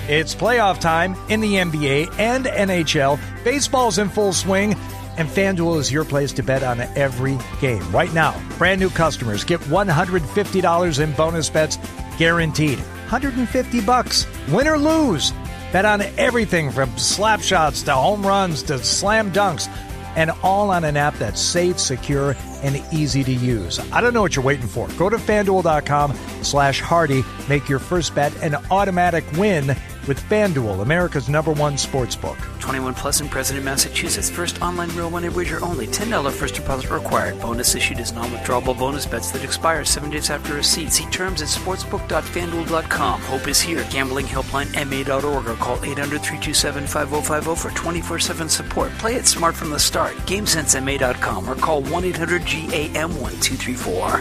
It's playoff time in the NBA and NHL. Baseball's in full swing, and FanDuel is your place to bet on every game. Right now, brand new customers get $150 in bonus bets guaranteed. $150, win or lose. Bet on everything from slap shots to home runs to slam dunks, and all on an app that's safe, secure, and easy to use. I don't know what you're waiting for. Go to FanDuel.com/Hardy. Make your first bet an automatic win with FanDuel, America's #1 sportsbook. 21 plus and present in Massachusetts. First online real money wager only. $10 first deposit required. Bonus issued as non-withdrawable bonus bets that expire 7 days after receipt. See terms at sportsbook.fanduel.com. Hope is here. Gambling helpline MA.org or call 800-327-5050 for 24/7 support. Play it smart from the start. GameSenseMA.com or call 1-800-GAM-1234.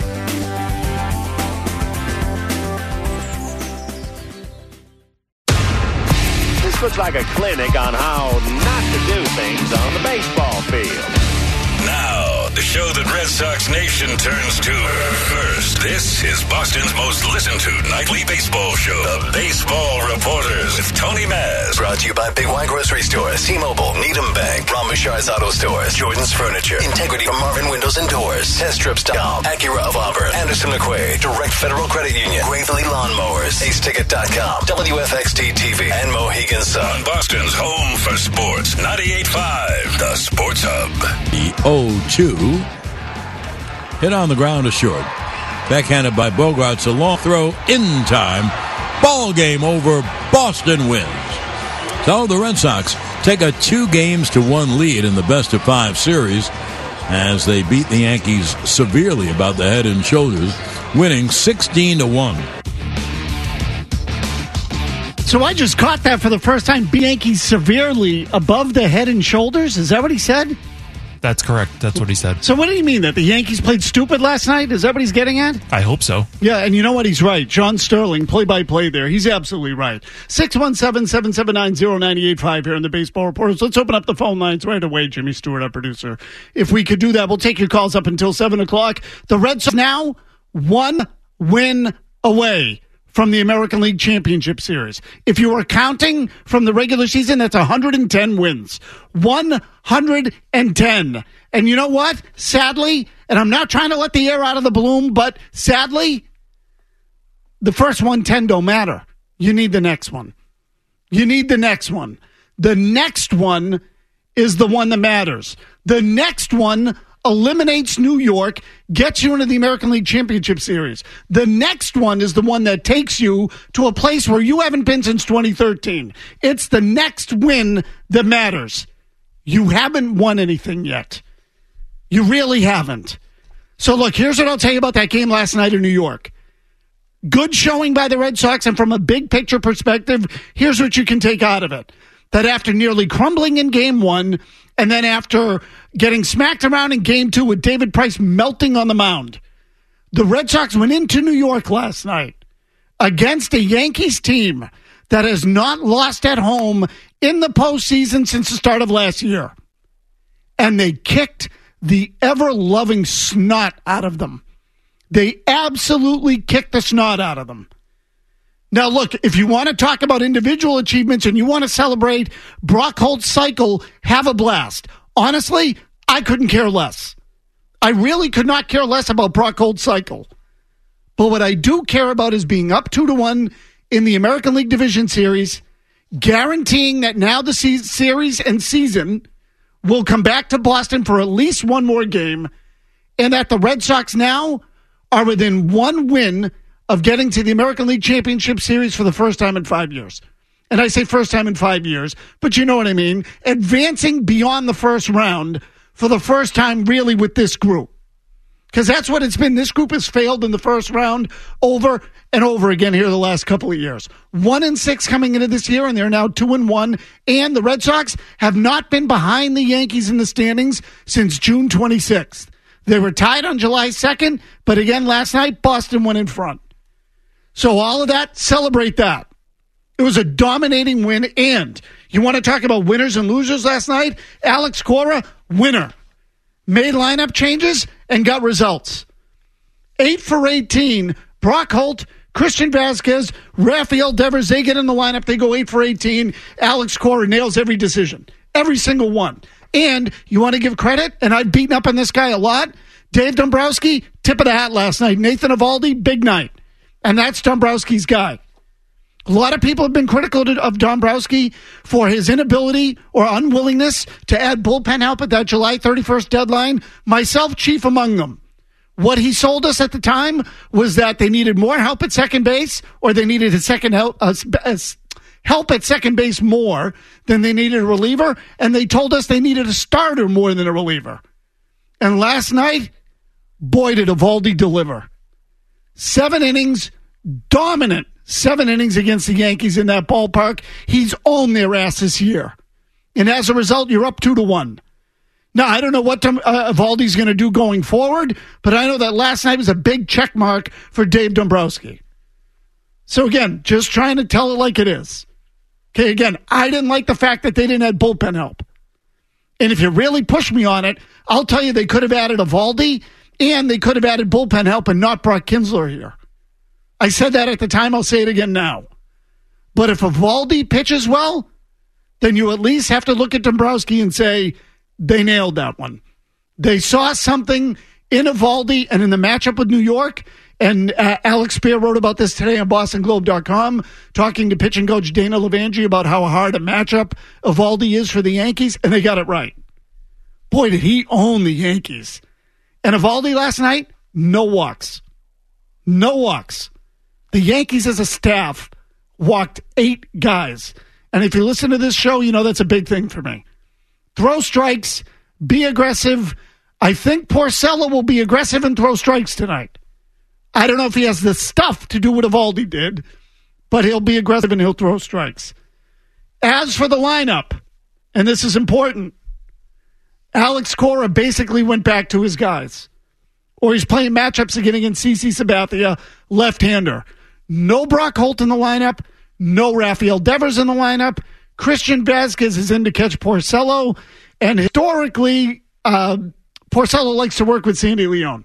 Looks like a clinic on how not to do things on the baseball field. Now, the show that Red Sox Nation turns to first. This is Boston's most listened to nightly baseball show, The Baseball Reporters with Tony Maz. Brought to you by Big Y Grocery Stores, T-Mobile, Needham Bank, Ron Bouchard's Auto Stores, Jordan's Furniture, Integrity from Marvin Windows and Doors, TestTrips.com, Acura of Auburn, Anderson McQuaid, Direct Federal Credit Union, Gravely Lawnmowers, AceTicket.com, WFXT TV, and Mohegan Sun. On Boston's home for sports, 98.5, The Sports Hub. The 0-2. Hit on the ground to short. Backhanded by Bogaerts. A long throw in time. Ball game over. Boston wins. So the Red Sox take a 2-1 lead in the best-of-5 series as they beat the Yankees severely about the head and shoulders, winning 16-1. So I just caught that for the first time. Beat Yankees severely above the head and shoulders. Is that what he said? That's correct. That's what he said. So what do you mean? That the Yankees played stupid last night? Is that what he's getting at? I hope so. Yeah, and you know what? He's right. John Sterling, play-by-play there. He's absolutely right. 617-779-0985 here in the Baseball Reporters. Let's open up the phone lines right away, Jimmy Stewart, our producer. If we could do that, we'll take your calls up until 7 o'clock. The Red Sox now 1 win away from the American League Championship Series. If you were counting from the regular season, that's 110 wins. 110. And you know what? Sadly, and I'm not trying to let the air out of the balloon, but sadly, the first 110 don't matter. You need the next one. You need the next one. The next one is the one that matters. The next one eliminates New York, gets you into the American League Championship Series. The next one is the one that takes you to a place where you haven't been since 2013. It's the next win that matters. You haven't won anything yet. You really haven't. So look, here's what I'll tell you about that game last night in New York. Good showing by the Red Sox, and from a big picture perspective, here's what you can take out of it. That after nearly crumbling in Game 1, and then after getting smacked around in Game 2 with David Price melting on the mound, the Red Sox went into New York last night against a Yankees team that has not lost at home in the postseason since the start of last year. And they kicked the ever-loving snot out of them. They absolutely kicked the snot out of them. Now, look, if you want to talk about individual achievements and you want to celebrate Brock Holt's cycle, have a blast. Honestly, I couldn't care less. I really could not care less about Brock Holt's cycle. But what I do care about is being up 2-1 in the American League Division Series, guaranteeing that now the series and season will come back to Boston for at least one more game, and that the Red Sox now are within one win of getting to the American League Championship Series for the first time in 5 years. And I say first time in 5 years, but you know what I mean. Advancing beyond the first round for the first time really with this group. Because that's what it's been. This group has failed in the first round over and over again here the last couple of years. 1-6 coming into this year, and they're now 2-1. And the Red Sox have not been behind the Yankees in the standings since June 26th. They were tied on July 2nd, but again last night, Boston went in front. So all of that, celebrate that. It was a dominating win, and you want to talk about winners and losers last night? Alex Cora, winner. Made lineup changes and got results. 8 for 18. Brock Holt, Christian Vasquez, Rafael Devers, they get in the lineup. They go 8 for 18. Alex Cora nails every decision, every single one. And you want to give credit, and I've beaten up on this guy a lot. Dave Dombrowski, tip of the hat last night. Nathan Eovaldi, big night. And that's Dombrowski's guy. A lot of people have been critical of Dombrowski for his inability or unwillingness to add bullpen help at that July 31st deadline, myself chief among them. What he sold us at the time was that they needed more help at second base, or they needed help at second base more than they needed a reliever, and they told us they needed a starter more than a reliever. And last night, boy, did Eovaldi deliver. 7 innings, dominant 7 innings against the Yankees in that ballpark. He's owned their ass this year. And as a result, you're up 2-1. Now, I don't know what Eovaldi's going to do going forward, but I know that last night was a big check mark for Dave Dombrowski. So again, just trying to tell it like it is. Okay, again, I didn't like the fact that they didn't have bullpen help. And if you really push me on it, I'll tell you they could have added Eovaldi and they could have added bullpen help and not Brock Kinsler here. I said that at the time. I'll say it again now. But if Eovaldi pitches well, then you at least have to look at Dombrowski and say they nailed that one. They saw something in Eovaldi and in the matchup with New York. And Alex Spear wrote about this today on BostonGlobe.com, talking to pitching coach Dana Levangri about how hard a matchup Eovaldi is for the Yankees, and they got it right. Boy, did he own the Yankees. And Eovaldi last night, no walks. No walks. The Yankees as a staff walked 8 guys. And if you listen to this show, you know that's a big thing for me. Throw strikes, be aggressive. I think Porcello will be aggressive and throw strikes tonight. I don't know if he has the stuff to do what Eovaldi did, but he'll be aggressive and he'll throw strikes. As for the lineup, and this is important, Alex Cora basically went back to his guys. Or he's playing matchups again against CC Sabathia, left-hander. No Brock Holt in the lineup. No Rafael Devers in the lineup. Christian Vasquez is in to catch Porcello. And historically, Porcello likes to work with Sandy Leon.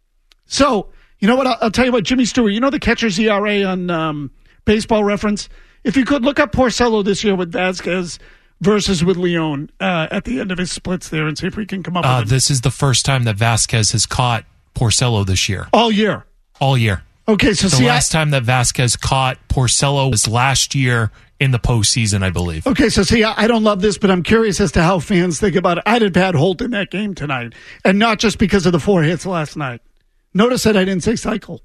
So, you know what? I'll tell you what, Jimmy Stewart, you know the catcher's ERA on Baseball Reference? If you could look up Porcello this year with Vasquez versus with Leon at the end of his splits there and see if we can come up with it. This is the first time that Vasquez has caught Porcello this year. All year? All year. Okay, so the last time that Vasquez caught Porcello was last year in the postseason, I believe. Okay, so see, I don't love this, but I'm curious as to how fans think about it. I'd have had Holt in that game tonight, and not just because of the 4 hits last night. Notice that I didn't say cycle.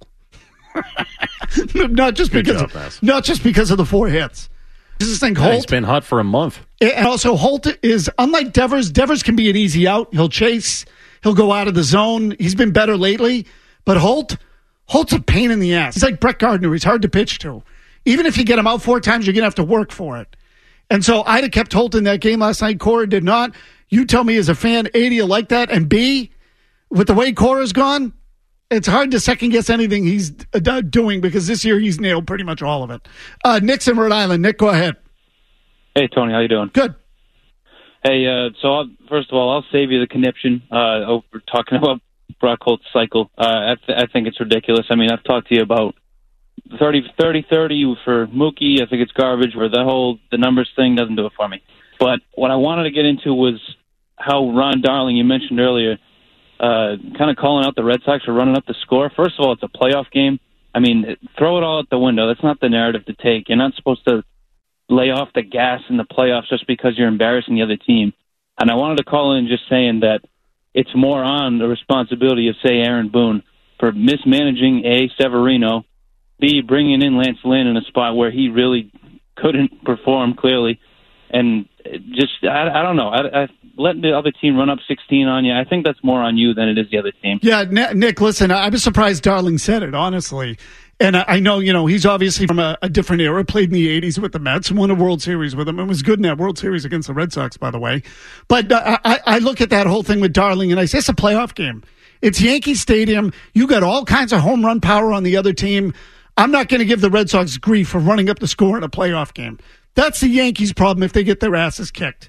not just because of the 4 hits. This is thing Holt. He's been hot for a month. And also, Holt is, unlike Devers, Devers can be an easy out. He'll chase. He'll go out of the zone. He's been better lately. But Holt's a pain in the ass. He's like Brett Gardner. He's hard to pitch to. Even if you get him out 4 times, you're going to have to work for it. And so I'd have kept Holt in that game last night. Cora did not. You tell me as a fan, A, do you like that? And B, with the way Cora's gone, it's hard to second-guess anything he's doing because this year he's nailed pretty much all of it. Nick's in Rhode Island. Nick, go ahead. Hey, Tony. How you doing? Good. Hey, first of all, I'll save you the conniption over talking about Brock Holt's cycle. I think it's ridiculous. I mean, I've talked to you about 30-30 for Mookie. I think it's garbage. Where the numbers thing doesn't do it for me. But what I wanted to get into was how Ron Darling, you mentioned earlier, kind of calling out the Red Sox for running up the score. First of all, it's a playoff game. I mean, throw it all out the window. That's not the narrative to take. You're not supposed to lay off the gas in the playoffs just because you're embarrassing the other team. And I wanted to call in just saying that it's more on the responsibility of, say, Aaron Boone for mismanaging A, Severino, B, bringing in Lance Lynn in a spot where he really couldn't perform clearly, and just, I don't know. Letting the other team run up 16 on you, I think that's more on you than it is the other team. Yeah, Nick, listen, I was surprised Darling said it, honestly. And I know, he's obviously from a different era, played in the 80s with the Mets, won a World Series with them, and was good in that World Series against the Red Sox, by the way. But I look at that whole thing with Darling, and I say it's a playoff game. It's Yankee Stadium. You got all kinds of home run power on the other team. I'm not going to give the Red Sox grief for running up the score in a playoff game. That's the Yankees' problem if they get their asses kicked.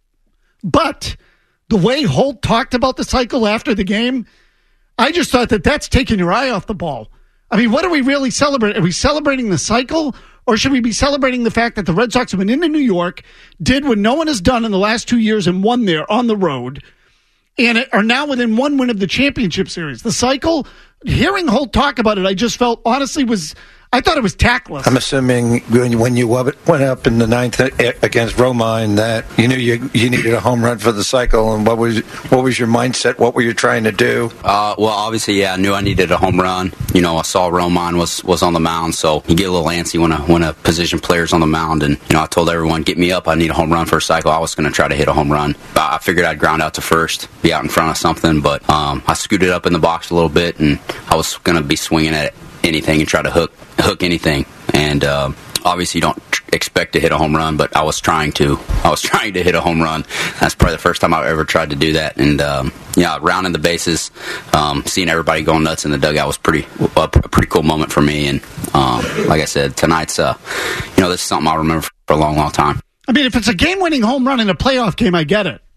But the way Holt talked about the cycle after the game, I just thought that's taking your eye off the ball. I mean, what are we really celebrating? Are we celebrating the cycle, or should we be celebrating the fact that the Red Sox went into New York, did what no one has done in the last 2 years and won there on the road, and are now within one win of the championship series? The cycle, hearing Holt talk about it, I just felt, honestly, I thought it was tactless. I'm assuming when you went up in the ninth against Romine that you knew you needed a home run for the cycle. And what was your mindset? What were you trying to do? Well, obviously, yeah, I knew I needed a home run. You know, I saw Romine was on the mound, so you get a little antsy when a position player's on the mound. And I told everyone, get me up. I need a home run for a cycle. I was going to try to hit a home run. I figured I'd ground out to first, be out in front of something, but I scooted up in the box a little bit, and I was going to be swinging at anything and try to hook anything. And obviously you don't expect to hit a home run, but I was trying to hit a home run. That's probably the first time I've ever tried to do that. And rounding the bases, seeing everybody going nuts in the dugout was a pretty cool moment for me. And like I said, tonight's this is something I'll remember for a long, long time. I mean, if it's a game-winning home run in a playoff game, I get it.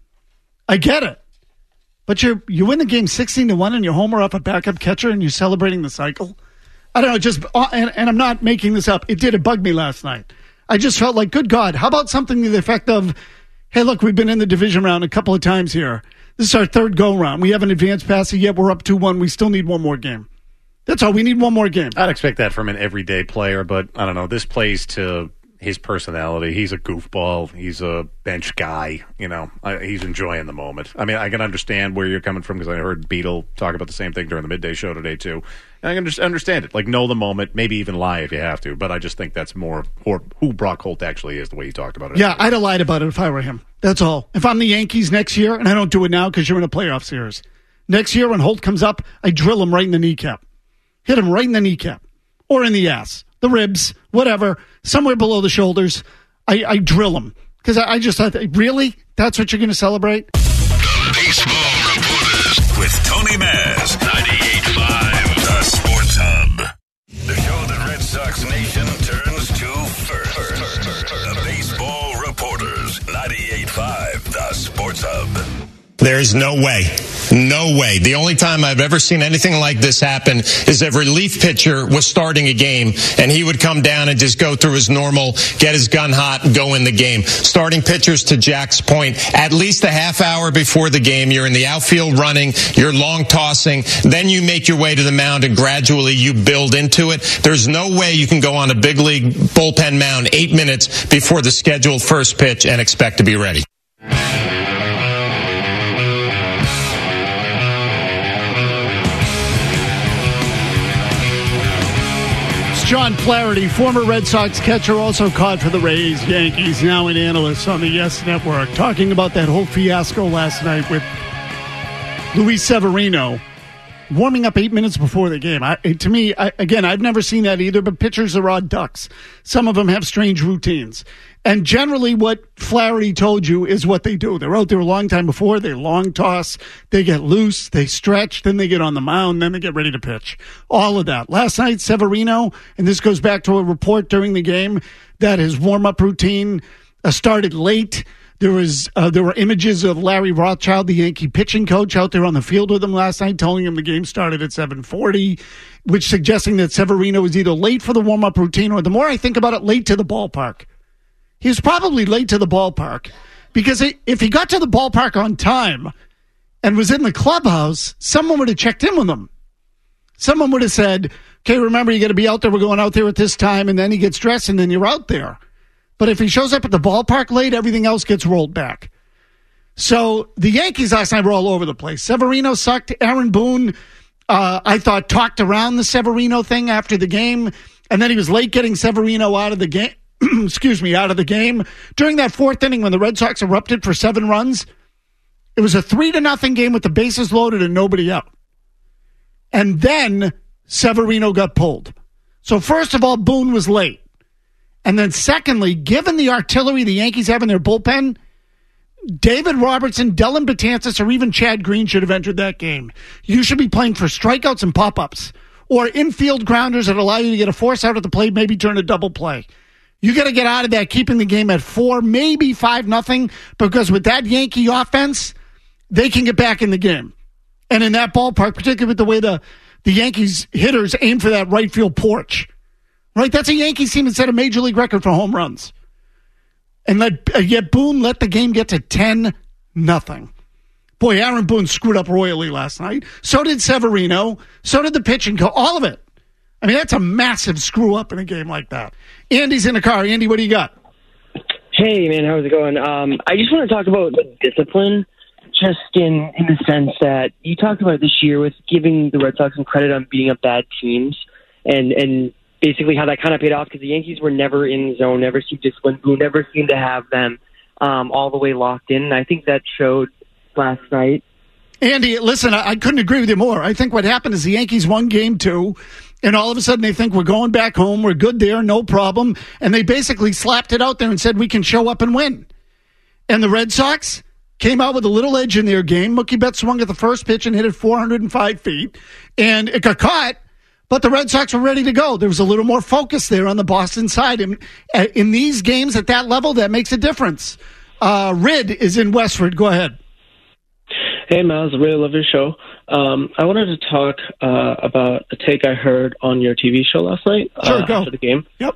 But you win the game 16-1 and you homer off a backup catcher and you're celebrating the cycle. I don't know, and I'm not making this up. It bugged me last night. I just felt like, good God, how about something to the effect of, hey, look, we've been in the division round a couple of times here. This is our third go-round. We haven't advanced past it yet. We're up 2-1. We still need one more game. That's all. We need one more game. I'd expect that from an everyday player, but I don't know. This plays to his personality. He's a goofball. He's a bench guy. He's enjoying the moment. I mean, I can understand where you're coming from because I heard Beetle talk about the same thing during the midday show today, too. And I can just understand it. Like, know the moment, maybe even lie if you have to. But I just think that's more who Brock Holt actually is, the way he talked about it. Yeah, I'd have lied about it if I were him. That's all. If I'm the Yankees next year, and I don't do it now because you're in a playoff series, next year when Holt comes up, I drill him right in the kneecap. Hit him right in the kneecap. Or in the ass. The ribs, whatever, somewhere below the shoulders. I drill him. Because I just thought, really? That's what you're going to celebrate? The Baseball Reporters with Tony Maz, 98.5, The Sports Hub. The show that Red Sox Nation turns to first. The Baseball Reporters, 98.5, The Sports Hub. There's no way. The only time I've ever seen anything like this happen is if a relief pitcher was starting a game and he would come down and just go through his normal, get his gun hot and go in the game. Starting pitchers, to Jack's point, at least a half hour before the game, you're in the outfield running, you're long tossing, then you make your way to the mound and gradually you build into it. There's no way you can go on a big league bullpen mound 8 minutes before the scheduled first pitch and expect to be ready. John Flaherty, former Red Sox catcher, also caught for the Rays, Yankees, now an analyst on the Yes Network, talking about that whole fiasco last night with Luis Severino warming up 8 minutes before the game. To me, I've never seen that either, but pitchers are odd ducks. Some of them have strange routines. And generally what Flaherty told you is what they do. They're out there a long time before. They long toss. They get loose. They stretch. Then they get on the mound. Then they get ready to pitch. All of that. Last night, Severino, and this goes back to a report during the game, that his warm-up routine started late. There were images of Larry Rothschild, the Yankee pitching coach, out there on the field with him last night, telling him the game started at 7:40, which suggesting that Severino was either late for the warm-up routine or, the more I think about it, late to the ballpark. He was probably late to the ballpark because if he got to the ballpark on time and was in the clubhouse, someone would have checked in with him. Someone would have said, okay, remember, you got to be out there. We're going out there at this time. And then he gets dressed and then you're out there. But if he shows up at the ballpark late, everything else gets rolled back. So the Yankees last night were all over the place. Severino sucked. Aaron Boone, I thought, talked around the Severino thing after the game. And then he was late getting Severino out of the game. Out of the game. During that fourth inning when the Red Sox erupted for 7 runs, it was a 3-0 game with the bases loaded and nobody out. And then Severino got pulled. So first of all, Boone was late. And then secondly, given the artillery the Yankees have in their bullpen, David Robertson, Dellin Betances, or even Chad Green should have entered that game. You should be playing for strikeouts and pop-ups or infield grounders that allow you to get a force out at the plate, maybe turn a double play. You got to get out of that, keeping the game at 4, maybe 5-0, because with that Yankee offense, they can get back in the game. And in that ballpark, particularly with the way the the Yankees hitters aim for that right field porch. Right? That's a Yankees team that set a major league record for home runs. And yet Boone let the game get to 10-0. Boy, Aaron Boone screwed up royally last night. So did Severino. So did the pitching coach. All of it. I mean, that's a massive screw up in a game like that. Andy's in the car. Andy, what do you got? Hey, man, how's it going? I just want to talk about discipline, just in the sense that you talked about this year with giving the Red Sox some credit on beating up bad teams, and basically how that kind of paid off because the Yankees were never in the zone, never seemed disciplined, who never seemed to have them all the way locked in. And I think that showed last night. Andy, listen, I couldn't agree with you more. I think what happened is the Yankees won game 2, and all of a sudden they think we're going back home, we're good there, no problem, and they basically slapped it out there and said we can show up and win. And the Red Sox came out with a little edge in their game. Mookie Betts swung at the first pitch and hit it 405 feet, and it got caught, but the Red Sox were ready to go. There was a little more focus there on the Boston side. And in these games at that level, that makes a difference. Rid is in Westford. Go ahead. Hey, Miles, I really love your show. I wanted to talk about a take I heard on your TV show last night after the game. Yep.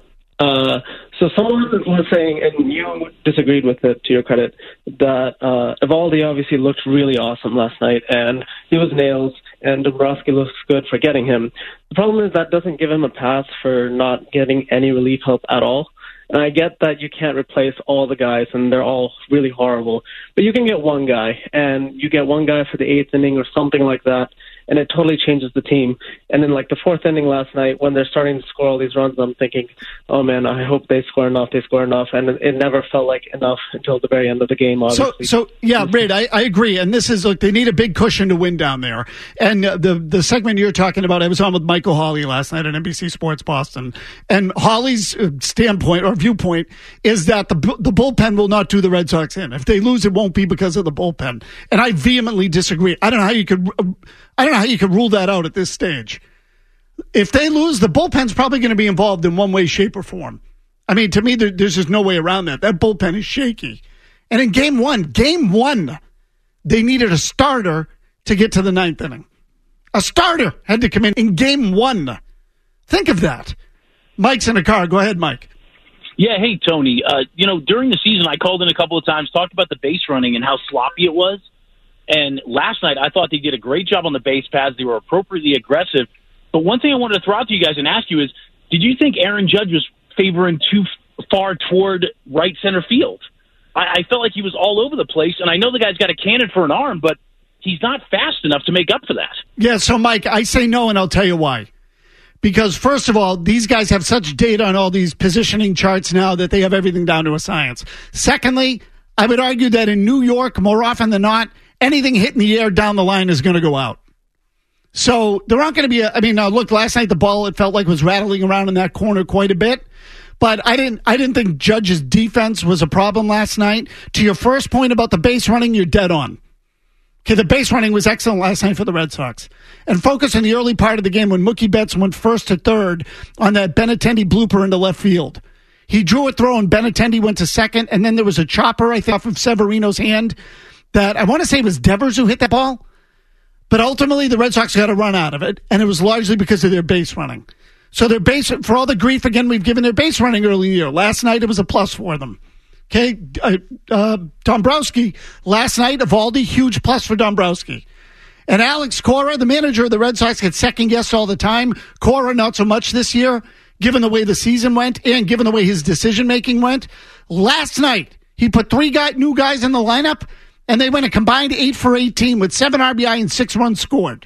So someone was saying, and you disagreed with it to your credit, that Eovaldi obviously looked really awesome last night, and he was nails, and Dombrowski looks good for getting him. The problem is that doesn't give him a pass for not getting any relief help at all. And I get that you can't replace all the guys, and they're all really horrible. But you can get one guy, and you get one guy for the 8th inning or something like that, and it totally changes the team. And then, like, the 4th inning last night, when they're starting to score all these runs, I'm thinking, oh, man, I hope they score enough. And it never felt like enough until the very end of the game, obviously. So yeah, Rid, I agree. And this is, look, they need a big cushion to win down there. And the segment you're talking about, I was on with Michael Hawley last night on NBC Sports Boston. And Hawley's standpoint or viewpoint is that the bullpen will not do the Red Sox in. If they lose, it won't be because of the bullpen. And I vehemently disagree. I don't know how you could rule that out at this stage. If they lose, the bullpen's probably going to be involved in one way, shape, or form. I mean, to me, there's just no way around that. That bullpen is shaky. And in game one, they needed a starter to get to the 9th inning. A starter had to come in game 1. Think of that. Mike's in the car. Go ahead, Mike. Yeah, hey, Tony. During the season, I called in a couple of times, talked about the base running and how sloppy it was. And last night, I thought they did a great job on the base paths. They were appropriately aggressive. But one thing I wanted to throw out to you guys and ask you is, did you think Aaron Judge was favoring too far toward right center field? I felt like he was all over the place, and I know the guy's got a cannon for an arm, but he's not fast enough to make up for that. Yeah, so, Mike, I say no, and I'll tell you why. Because, first of all, these guys have such data on all these positioning charts now that they have everything down to a science. Secondly, I would argue that in New York, more often than not, anything hitting the air down the line is going to go out. So there aren't going to be look, last night the ball, it felt like was rattling around in that corner quite a bit. But I didn't think Judge's defense was a problem last night. To your first point about the base running, you're dead on. Okay, the base running was excellent last night for the Red Sox. And focus in the early part of the game when Mookie Betts went 1st to 3rd on that Benintendi blooper into left field. He drew a throw and Benintendi went to 2nd, and then there was a chopper, I think, off of Severino's hand that I want to say it was Devers who hit that ball. But ultimately, the Red Sox got a run out of it, and it was largely because of their base running. So their base, for all the grief, again, we've given their base running early in the year. Last night, it was a plus for them. Okay, Dombrowski, last night, Eovaldi, huge plus for Dombrowski. And Alex Cora, the manager of the Red Sox, gets second-guessed all the time. Cora, not so much this year, given the way the season went and given the way his decision-making went. Last night, he put 3 new guys in the lineup, and they went a combined 8 for 18 with 7 RBI and 6 runs scored.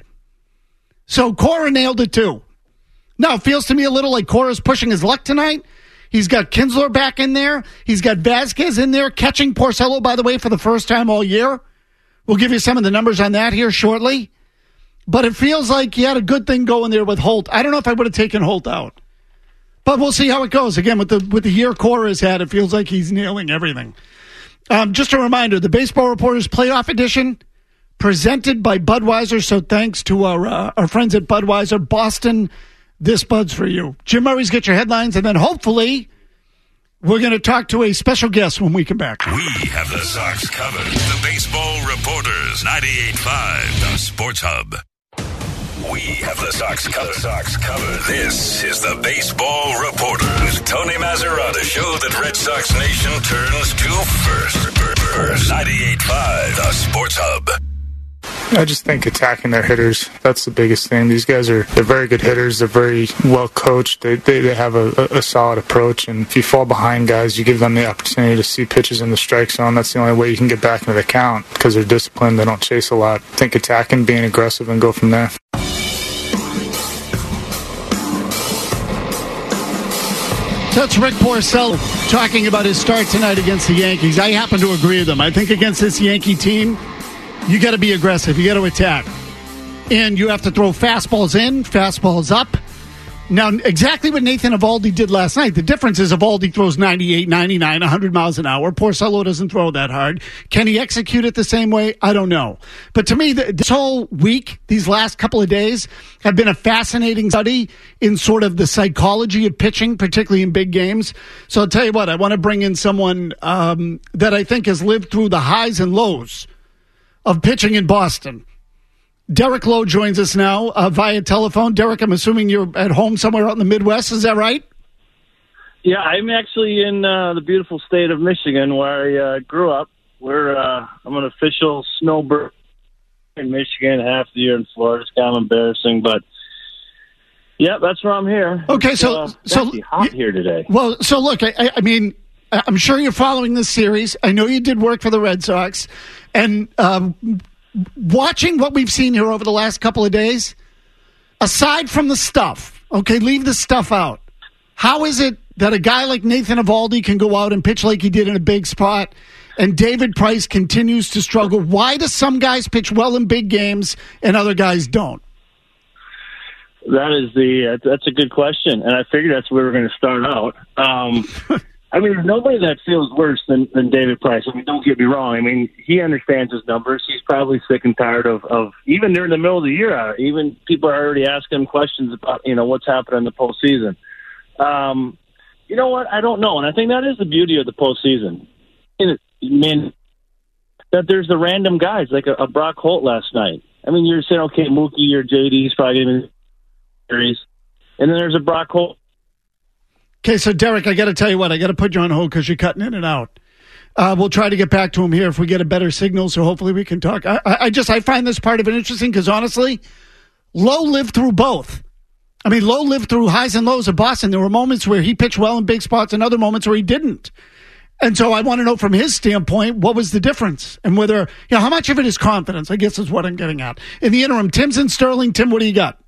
So Cora nailed it too. Now, it feels to me a little like Cora's pushing his luck tonight. He's got Kinsler back in there. He's got Vasquez in there, catching Porcello, by the way, for the first time all year. We'll give you some of the numbers on that here shortly. But it feels like he had a good thing going there with Holt. I don't know if I would have taken Holt out. But we'll see how it goes. Again, with the year Cora has had, it feels like he's nailing everything. Just a reminder, the Baseball Reporters Playoff Edition, presented by Budweiser. So thanks to our friends at Budweiser. Boston, this Bud's for you. Jim Murray's got your headlines, and then hopefully we're going to talk to a special guest when we come back. We have the Sox covered. The Baseball Reporters, 98.5, the Sports Hub. We have the Sox covered. This is the Baseball Reporter with Tony Mazzara, the show that Red Sox Nation turns to first. 98.5, the Sports Hub. I just think attacking their hitters, that's the biggest thing. These guys they're very good hitters. They're very well coached. They have a solid approach. And if you fall behind guys, you give them the opportunity to see pitches in the strike zone. That's the only way you can get back into the count because they're disciplined. They don't chase a lot. I think attacking, being aggressive, and go from there. That's Rick Porcello talking about his start tonight against the Yankees. I happen to agree with him. I think against this Yankee team, you got to be aggressive. You got to attack. And you have to throw fastballs in, fastballs up. Now, exactly what Nathan Eovaldi did last night. The difference is Eovaldi throws 98, 99, 100 miles an hour. Porcello doesn't throw that hard. Can he execute it the same way? I don't know. But to me, this whole week, these last couple of days, have been a fascinating study in sort of the psychology of pitching, particularly in big games. So I'll tell you what, I want to bring in someone that I think has lived through the highs and lows of pitching in Boston. Derek Lowe joins us now via telephone. Derek, I'm assuming you're at home somewhere out in the Midwest. Is that right? Yeah, I'm actually in the beautiful state of Michigan where I grew up. I'm an official snowbird in Michigan, half the year in Florida. It's kind of embarrassing, but yeah, that's where I'm here. Okay, it's actually hot here today. Well, so look, I mean, I'm sure you're following this series. I know you did work for the Red Sox, and watching what we've seen here over the last couple of days, aside from the stuff, okay, leave the stuff out. How is it that a guy like Nathan Eovaldi can go out and pitch like he did in a big spot, and David Price continues to struggle? Why do some guys pitch well in big games and other guys don't? That's a good question, and I figured that's where we're going to start out. I mean, there's nobody that feels worse than David Price. I mean, don't get me wrong. I mean, he understands his numbers. He's probably sick and tired of even during the middle of the year, even people are already asking him questions about, what's happening in the postseason. You know what? I don't know. And I think that is the beauty of the postseason. I mean, that there's the random guys, like a Brock Holt last night. I mean, you're saying, okay, Mookie or JD's probably going to be series. And then there's a Brock Holt. Okay, so Derek, I got to tell you what, I got to put you on hold because you're cutting in and out. We'll try to get back to him here if we get a better signal, so hopefully we can talk. I find this part of it interesting because honestly, Lowe lived through both. I mean, Lowe lived through highs and lows of Boston. There were moments where he pitched well in big spots and other moments where he didn't. And so I want to know from his standpoint, what was the difference? And whether, how much of it is confidence, I guess is what I'm getting at. In the interim, Tim's in Sterling. Tim, what do you got?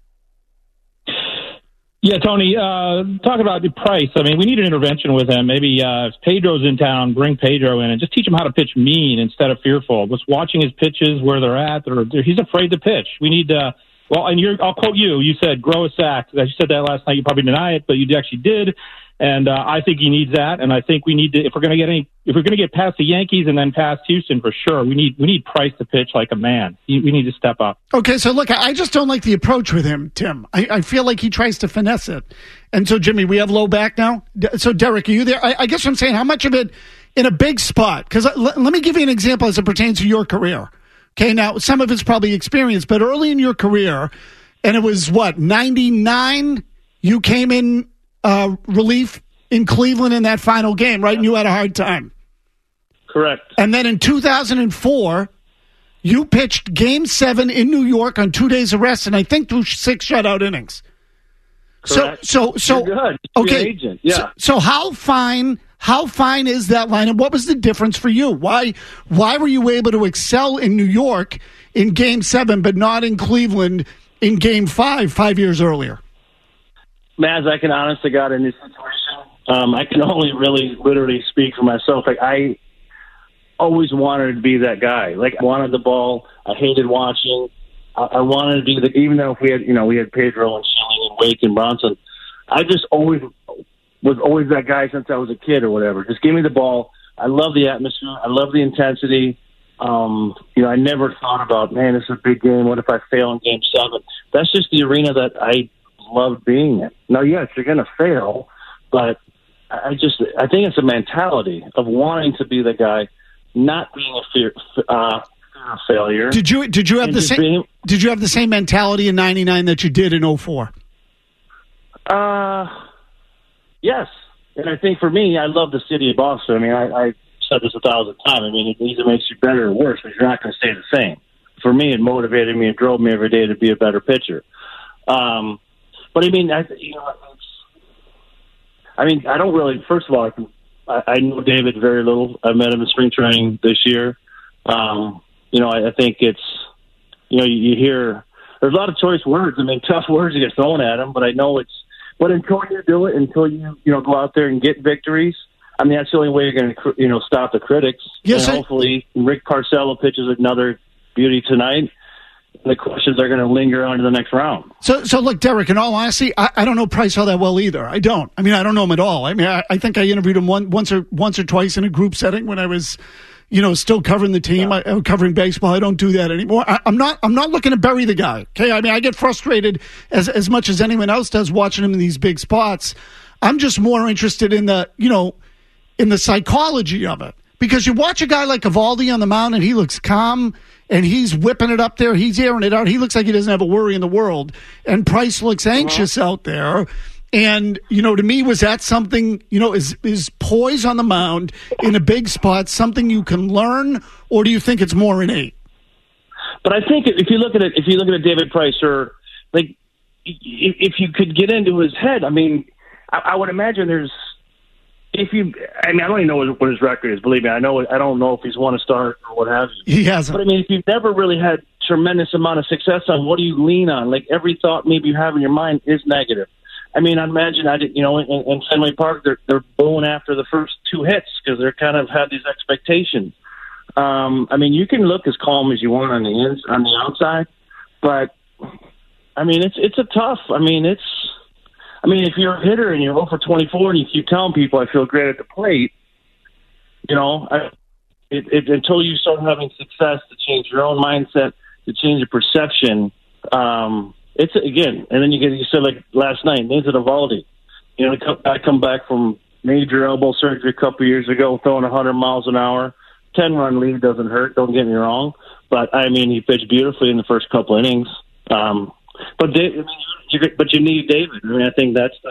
Yeah, Tony, talk about the Price. I mean, we need an intervention with him. Maybe if Pedro's in town, bring Pedro in and just teach him how to pitch mean instead of fearful. Just watching his pitches, where they're at. He's afraid to pitch. We need I'll quote you. You said, grow a sack. You said that last night. You probably deny it, but you actually did. And I think he needs that. And I think we need to, if we're going to get past the Yankees and then past Houston for sure, we need Price to pitch like a man. We need to step up. Okay, so look, I just don't like the approach with him, Tim. I feel like he tries to finesse it. And so, Jimmy, we have Lowe back now. So, Derek, are you there? I guess what I'm saying, how much of it in a big spot? Because let me give you an example as it pertains to your career. Okay, now some of it's probably experience, but early in your career, and it was 99, you came in relief in Cleveland in that final game, right? And you had a hard time. Correct. And then in 2004, you pitched Game 7 in New York on 2 days of rest, and I think threw 6 shutout innings. Correct. So you're good. Okay. You're an agent. Yeah. So how fine is that line, and what was the difference for you? Why were you able to excel in New York in Game 7, but not in Cleveland in Game 5 years earlier? Maz, I can honest to God in this situation, I can only really literally speak for myself. Like, I always wanted to be that guy. Like, I wanted the ball. I hated watching. I wanted to be even though if we had Pedro and Schilling and Wake and Bronson, I just was always that guy since I was a kid or whatever. Just give me the ball. I love the atmosphere. I love the intensity. I never thought about, man, this is a big game. What if I fail in Game 7? That's just the arena that I love being in. Now, yes, you're going to fail, but I think it's a mentality of wanting to be the guy, not being a a failure. Did you have the same? Did you have the same mentality in '99 that you did in 04? Yes, and I think for me, I love the city of Boston. I mean, I said this 1,000 times. I mean, it either makes you better or worse, but you're not going to stay the same. For me, it motivated me. It drove me every day to be a better pitcher. But I mean, I don't really. First of all, I know David very little. I met him in spring training this year. I think it's, you hear there's a lot of choice words. I mean, tough words get thrown at him, but I know it's. But until you do it, until you go out there and get victories, I mean, that's the only way you're going to stop the critics. Yes, and hopefully Rick Porcello pitches another beauty tonight. The questions are going to linger on to the next round. So look, Derek, in all honesty, I don't know Price all that well either. I don't. I mean, I don't know him at all. I mean, I think I interviewed him once or twice in a group setting when I was, still covering the team, covering baseball. I don't do that anymore. I'm not looking to bury the guy. Okay, I mean, I get frustrated as much as anyone else does watching him in these big spots. I'm just more interested in the psychology of it. Because you watch a guy like Eovaldi on the mound and he looks calm and he's whipping it up there. He's airing it out. He looks like he doesn't have a worry in the world. And Price looks anxious out there. And, to me, was that something, is poise on the mound in a big spot something you can learn, or do you think it's more innate? But I think if you look at David Price, or like, if you could get into his head, I mean, I would imagine there's, I don't even know what his record is. Believe me, I don't know if he's won a start or what have you. He hasn't. But I mean, if you've never really had tremendous amount of success on, what do you lean on? Like every thought maybe you have in your mind is negative. I mean, I imagine in Fenway Park they're booing after the first two hits because they're kind of had these expectations. I mean, you can look as calm as you want on the outside, but I mean, it's a tough. I mean, if you're a hitter and you're 0 for 24 and you keep telling people I feel great at the plate, until you start having success to change your own mindset, to change your perception, it's again. And then you said like last night, Nathan Eovaldi. I come back from major elbow surgery a couple years ago, throwing 100 miles an hour. 10-run lead doesn't hurt. Don't get me wrong, but I mean he pitched beautifully in the first couple innings. But you need David. I mean, I think that's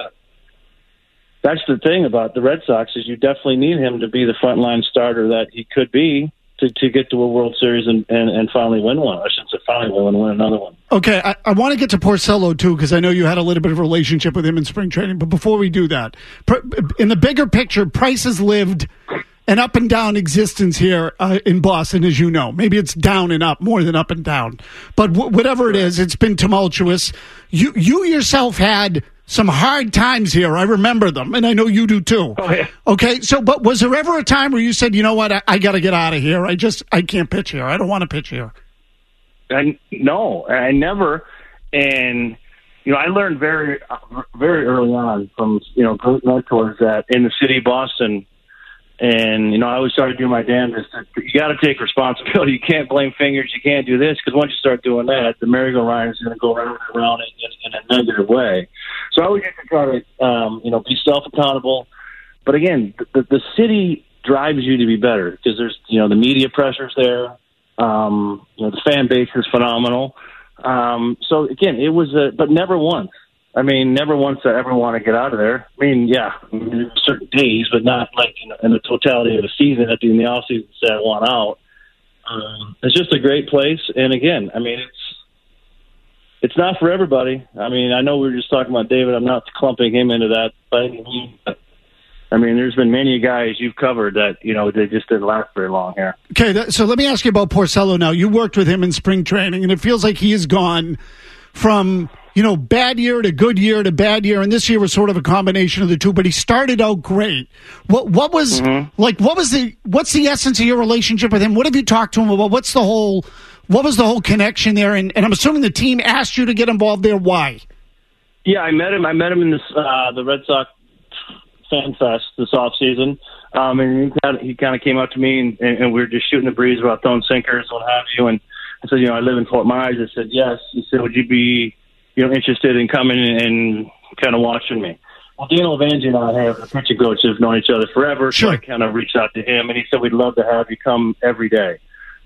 the thing about the Red Sox is you definitely need him to be the frontline starter that he could be to get to a World Series and finally win one. I shouldn't say finally win another one. Okay, I want to get to Porcello too because I know you had a little bit of a relationship with him in spring training. But before we do that, in the bigger picture, Price has lived an up and down existence here in Boston, as you know. Maybe it's down and up more than up and down. But whatever it is, it's been tumultuous. You yourself had some hard times here. I remember them, and I know you do too. Oh, yeah. Okay, but was there ever a time where you said, you know what, I got to get out of here. I can't pitch here. I don't want to pitch here. No, I never. And, I learned very, very early on from, great mentors that in the city of Boston. And, I always started doing my damnedest. You got to take responsibility. You can't blame fingers. You can't do this because once you start doing that, the merry-go-round is going to go round and around in a negative way. So I always used to try to, be self-accountable. But again, the city drives you to be better because there's, the media pressure's there. The fan base is phenomenal. So again, it was but never once. I mean, never once I ever want to get out of there. I mean, yeah, certain days, but not like in the totality of the season. In the off season, say I want out. It's just a great place, and again, I mean, it's not for everybody. I mean, I know we were just talking about David. I'm not clumping him into that by any means. I mean, there's been many guys you've covered that they just didn't last very long here. Okay, so let me ask you about Porcello now. You worked with him in spring training, and it feels like he has gone from bad year to good year to bad year, and this year was sort of a combination of the two. But he started out great. What was what's the essence of your relationship with him? What have you talked to him about? What was the whole connection there? And I'm assuming the team asked you to get involved there. Why? Yeah, I met him in this the Red Sox Fan Fest this off season, and he kind of came up to me and we were just shooting the breeze about throwing sinkers, what have you. And I said, I live in Fort Myers. I said, yes. He said, would you be interested in coming and kind of watching me? Well, Dino Vangie and I have a pitching coach have known each other forever, so I kind of reached out to him, and he said, we'd love to have you come every day.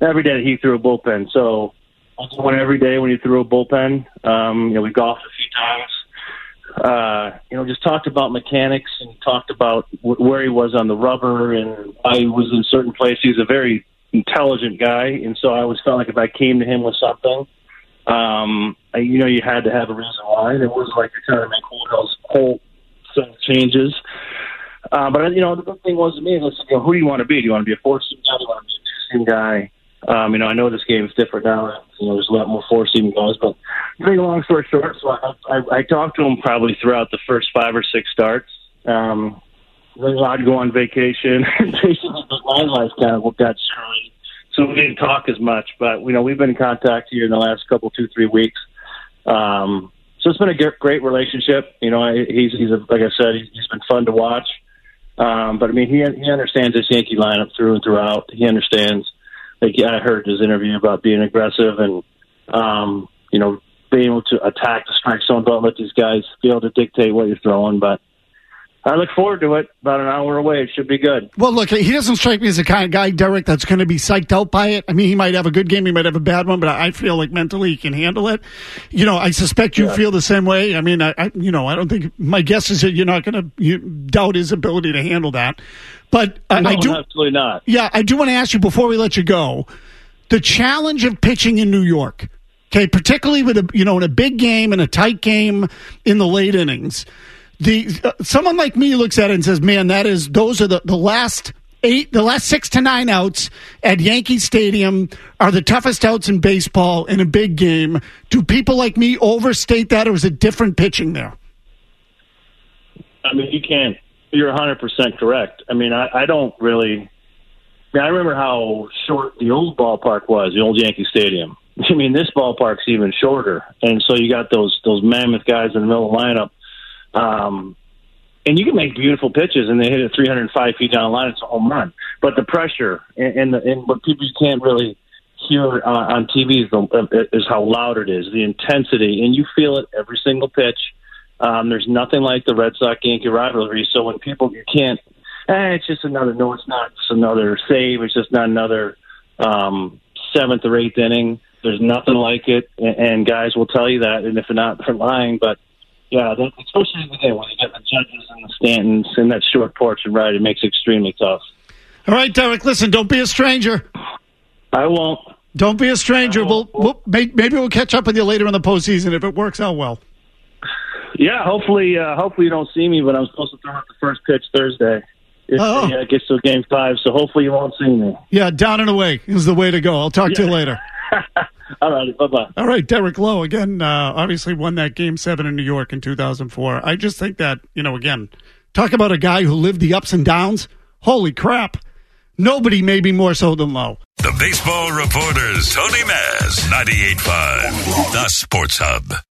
every day that he threw a bullpen. So I went every day when he threw a bullpen. We golfed a few times. Just talked about mechanics and talked about where he was on the rubber and why he was in certain places. He's a very intelligent guy, and so I always felt like if I came to him with something, you had to have a reason why. And it wasn't like you're trying to make whole set of changes. But the big thing was to me, who do you want to be? Do you want to be a 4-seam guy? Do you want to be a 2-seam guy? I know this game is different now. There's a lot more 4-seam guys. But to make a long story short, so I talked to him probably throughout the first 5 or 6 starts. Then I'd go on vacation. Basically, my life kind of got screwed. So we didn't talk as much. But, we've been in contact here in the last 2-3 weeks. So it's been a great relationship. He's like I said, he's been fun to watch. But he understands this Yankee lineup through and throughout. He understands. I heard his interview about being aggressive and being able to attack the strike zone. Don't let these guys be able to dictate what you're throwing. But I look forward to it. About an hour away. It should be good. Well, look, he doesn't strike me as the kind of guy, Derek, that's going to be psyched out by it. I mean, he might have a good game, he might have a bad one, but I feel like mentally he can handle it. I suspect you feel the same way. I mean, I don't think, my guess is that you're not going to doubt his ability to handle that. But no, I do, absolutely not. Yeah, I do want to ask you before we let you go, the challenge of pitching in New York, okay, particularly with in a big game and a tight game in the late innings. Someone like me looks at it and says, man, those are the last 6 to 9 outs at Yankee Stadium are the toughest outs in baseball in a big game. Do people like me overstate that, or is it different pitching there? I mean, you can't. You're 100% correct. I mean, I don't really. I remember how short the old ballpark was, the old Yankee Stadium. I mean, this ballpark's even shorter, and so you got those mammoth guys in the middle of the lineup. And you can make beautiful pitches, and they hit it 305 feet down the line. It's a home run. But the pressure and what people can't really hear on TV is how loud it is, the intensity, and you feel it every single pitch. There's nothing like the Red Sox-Yankee rivalry. So when people, you can't, it's just another, no, it's not just another save. It's just not another 7th or 8th inning. There's nothing like it, and guys will tell you that, and if they're not, they're lying. But yeah, especially again when you get the judges and the Stantons and that short porch and ride, it makes it extremely tough. All right, Derek, listen, don't be a stranger. I won't. Don't be a stranger. Maybe we'll catch up with you later in the postseason if it works out well. Yeah, hopefully you don't see me, but I'm supposed to throw out the first pitch Thursday. It gets to Game 5, so hopefully you won't see me. Yeah, down and away is the way to go. I'll talk to you later. All right, bye-bye. All right, Derek Lowe, again, obviously won that Game 7 in New York in 2004. I just think that, again, talk about a guy who lived the ups and downs. Holy crap. Nobody maybe more so than Lowe. The Baseball Reporters, Tony Maz, 98.5, The Sports Hub.